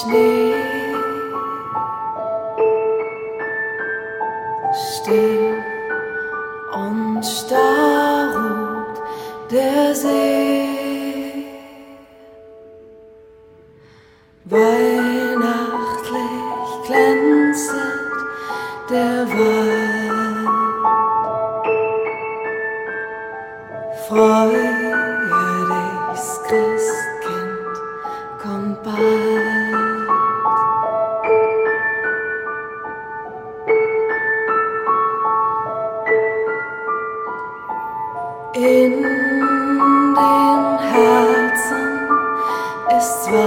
Schnee. Still und starr ruht der See. Weihnachtlich glänzet der Wald. Freu dich, Christkind, kommt bald.